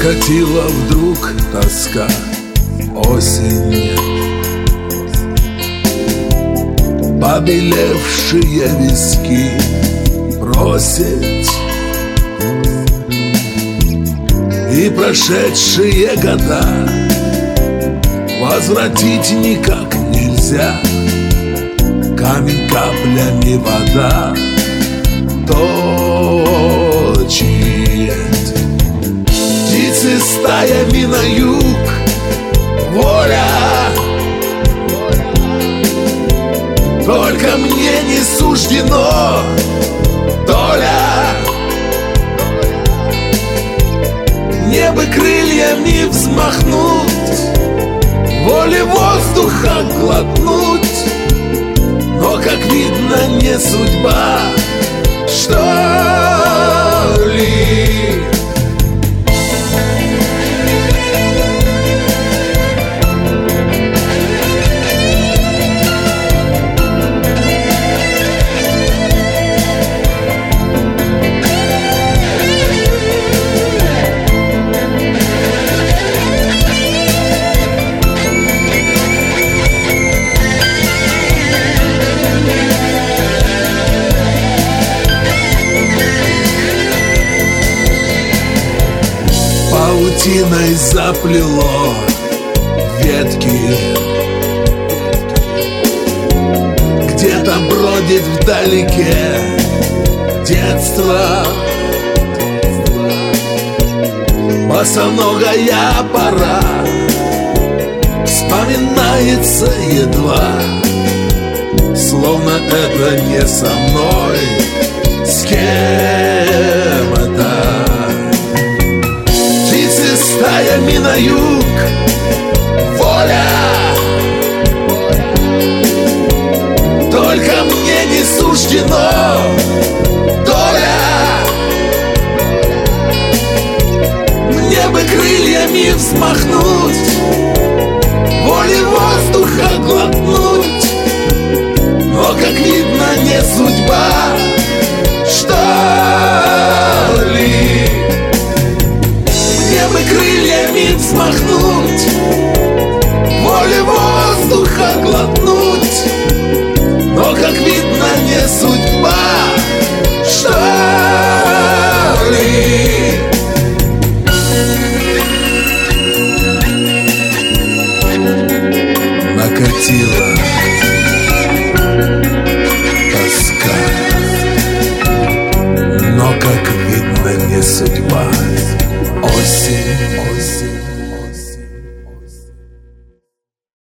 Накатила вдруг тоска, осень. Побелевшие виски бросить и прошедшие года возвратить никак нельзя. Камень каплями вода точит. Птицы стаями на юг, воля. Только мне не суждено доля. Небо крыльями взмахнуть, воли воздуха глотнуть. Но, как видно, не судьба, что ли? Паутиной заплело ветки, где-то бродит вдалеке детство. Босоногая пора вспоминается едва, словно это не со мной, с кем-то. Стаями на юг, воля. Только мне не суждено доля. Мне бы крыльями взмахнуть, воли воздуха глотнуть. Но, как видно, не судьба, что ли? Мне бы крыльями взмахнуть, воли воздуха глотнуть. Но, как видно, не судьба, что ли? Накатила тоска, но, как видно, не судьба. Осень, осень.